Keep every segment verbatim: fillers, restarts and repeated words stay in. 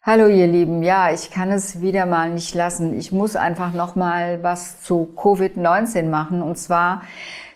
Hallo ihr Lieben, ja, ich kann es wieder mal nicht lassen. Ich muss einfach noch mal was zu Covid neunzehn machen, und zwar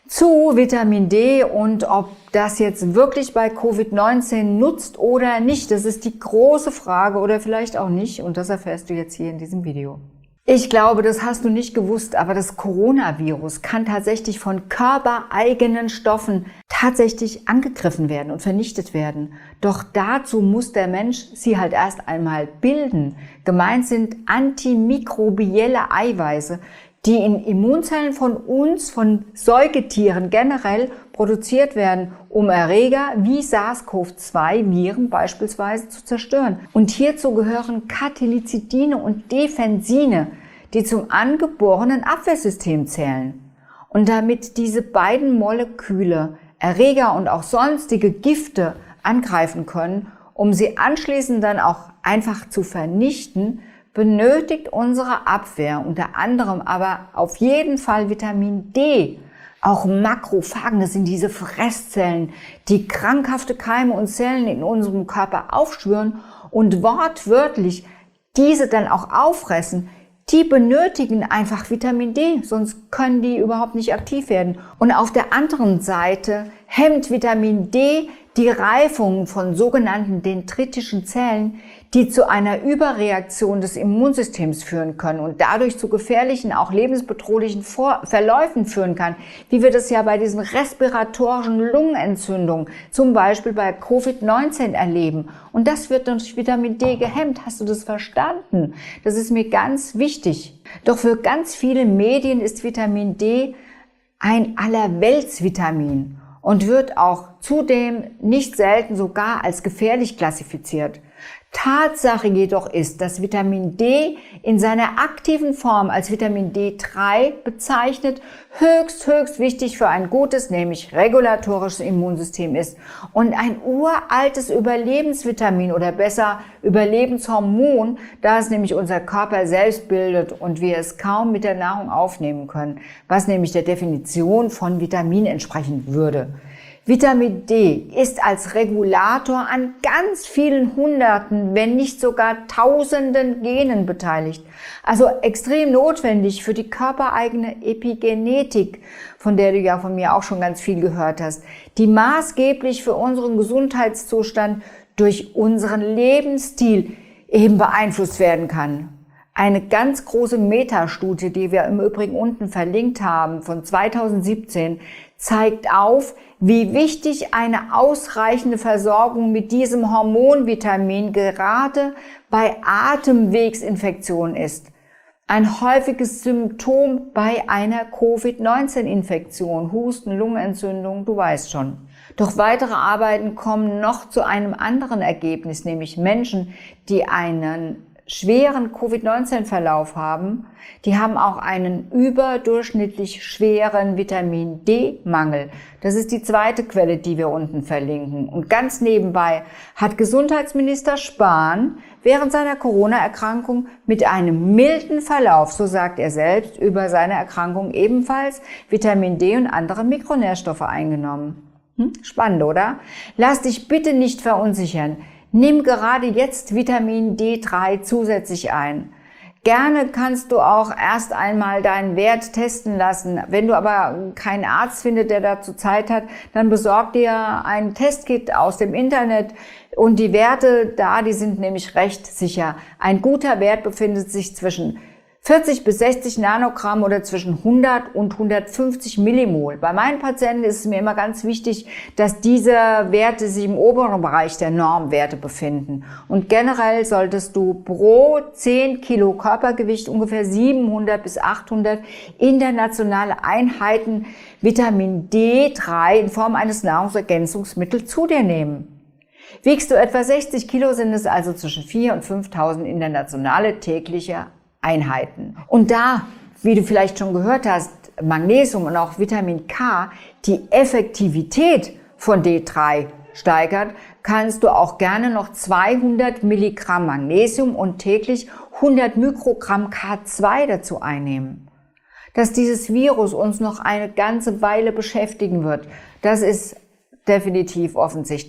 zu Vitamin D und ob das jetzt wirklich bei Covid neunzehn nutzt oder nicht. Das ist die große Frage, oder vielleicht auch nicht, und das erfährst du jetzt hier in diesem Video. Ich glaube, das hast du nicht gewusst, aber das Coronavirus kann tatsächlich von körpereigenen Stoffen tatsächlich angegriffen werden und vernichtet werden. Doch dazu muss der Mensch sie halt erst einmal bilden. Gemeint sind antimikrobielle Eiweiße, die in Immunzellen von uns, von Säugetieren generell produziert werden, um Erreger wie SARS CoV zwei Viren beispielsweise zu zerstören. Und hierzu gehören Kathelicidine und Defensine, die zum angeborenen Abwehrsystem zählen. Und damit diese beiden Moleküle Erreger und auch sonstige Gifte angreifen können, um sie anschließend dann auch einfach zu vernichten, benötigt unsere Abwehr unter anderem aber auf jeden Fall Vitamin D. Auch Makrophagen, das sind diese Fresszellen, die krankhafte Keime und Zellen in unserem Körper aufschwören und wortwörtlich diese dann auch auffressen. Die benötigen einfach Vitamin D, sonst können die überhaupt nicht aktiv werden. Und auf der anderen Seite hemmt Vitamin D die Reifung von sogenannten dendritischen Zellen, die zu einer Überreaktion des Immunsystems führen können und dadurch zu gefährlichen, auch lebensbedrohlichen Vor- Verläufen führen kann, wie wir das ja bei diesen respiratorischen Lungenentzündungen, zum Beispiel bei Covid neunzehn erleben. Und das wird durch Vitamin D gehemmt. Hast du das verstanden? Das ist mir ganz wichtig. Doch für ganz viele Medien ist Vitamin D ein Allerweltsvitamin und wird auch zudem nicht selten sogar als gefährlich klassifiziert. Tatsache jedoch ist, dass Vitamin D in seiner aktiven Form als Vitamin D drei bezeichnet höchst, höchst wichtig für ein gutes, nämlich regulatorisches Immunsystem ist und ein uraltes Überlebensvitamin oder besser Überlebenshormon, da es nämlich unser Körper selbst bildet und wir es kaum mit der Nahrung aufnehmen können, was nämlich der Definition von Vitamin entsprechen würde. Vitamin D ist als Regulator an ganz vielen Hunderten, wenn nicht sogar Tausenden Genen beteiligt. Also extrem notwendig für die körpereigene Epigenetik, von der du ja von mir auch schon ganz viel gehört hast, die maßgeblich für unseren Gesundheitszustand durch unseren Lebensstil eben beeinflusst werden kann. Eine ganz große Metastudie, die wir im Übrigen unten verlinkt haben, von zweitausendsiebzehn, zeigt auf, wie wichtig eine ausreichende Versorgung mit diesem Hormonvitamin gerade bei Atemwegsinfektionen ist. Ein häufiges Symptom bei einer Covid neunzehn Infektion, Husten, Lungenentzündung, du weißt schon. Doch weitere Arbeiten kommen noch zu einem anderen Ergebnis, nämlich Menschen, die einen schweren Covid neunzehn Verlauf haben, die haben auch einen überdurchschnittlich schweren Vitamin D Mangel. Das ist die zweite Quelle, die wir unten verlinken. Und ganz nebenbei hat Gesundheitsminister Spahn während seiner Corona-Erkrankung mit einem milden Verlauf, so sagt er selbst, über seine Erkrankung ebenfalls Vitamin D und andere Mikronährstoffe eingenommen. Hm? Spannend, oder? Lass dich bitte nicht verunsichern. Nimm gerade jetzt Vitamin D drei zusätzlich ein. Gerne kannst du auch erst einmal deinen Wert testen lassen. Wenn du aber keinen Arzt findest, der dazu Zeit hat, dann besorg dir ein Testkit aus dem Internet. Und die Werte da, die sind nämlich recht sicher. Ein guter Wert befindet sich zwischen vierzig bis sechzig Nanogramm oder zwischen hundert und hundertfünfzig Millimol. Bei meinen Patienten ist es mir immer ganz wichtig, dass diese Werte sich im oberen Bereich der Normwerte befinden. Und generell solltest du pro zehn Kilo Körpergewicht ungefähr siebenhundert bis achthundert internationale Einheiten Vitamin D drei in Form eines Nahrungsergänzungsmittels zu dir nehmen. Wiegst du etwa sechzig Kilo, sind es also zwischen viertausend und fünftausend internationale tägliche Einheiten. Und da, wie du vielleicht schon gehört hast, Magnesium und auch Vitamin K die Effektivität von D drei steigert, kannst du auch gerne noch zweihundert Milligramm Magnesium und täglich hundert Mikrogramm K zwei dazu einnehmen. Dass dieses Virus uns noch eine ganze Weile beschäftigen wird, das ist definitiv offensichtlich.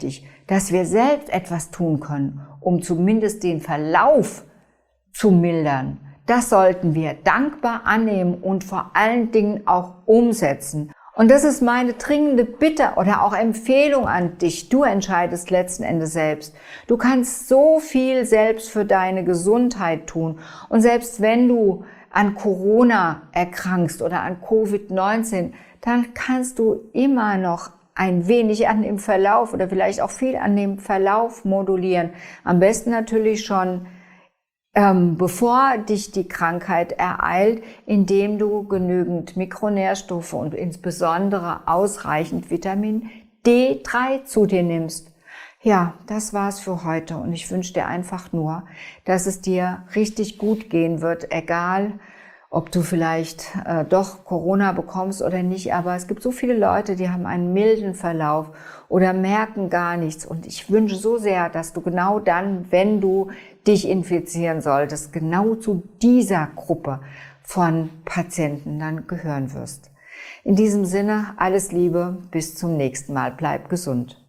dass wir selbst etwas tun können, um zumindest den Verlauf zu mildern. Das sollten wir dankbar annehmen und vor allen Dingen auch umsetzen. Und das ist meine dringende Bitte oder auch Empfehlung an dich. Du entscheidest letzten Endes selbst. Du kannst so viel selbst für deine Gesundheit tun. Und selbst wenn du an Corona erkrankst oder an Covid neunzehn, dann kannst du immer noch ein wenig an dem Verlauf oder vielleicht auch viel an dem Verlauf modulieren. Am besten natürlich schon Ähm, bevor dich die Krankheit ereilt, indem du genügend Mikronährstoffe und insbesondere ausreichend Vitamin D drei zu dir nimmst. Ja, das war's für heute und ich wünsche dir einfach nur, dass es dir richtig gut gehen wird, egal ob du vielleicht äh, doch Corona bekommst oder nicht, aber es gibt so viele Leute, die haben einen milden Verlauf oder merken gar nichts und ich wünsche so sehr, dass du genau dann, wenn du dich infizieren solltest, genau zu dieser Gruppe von Patienten dann gehören wirst. In diesem Sinne, alles Liebe, bis zum nächsten Mal, bleib gesund.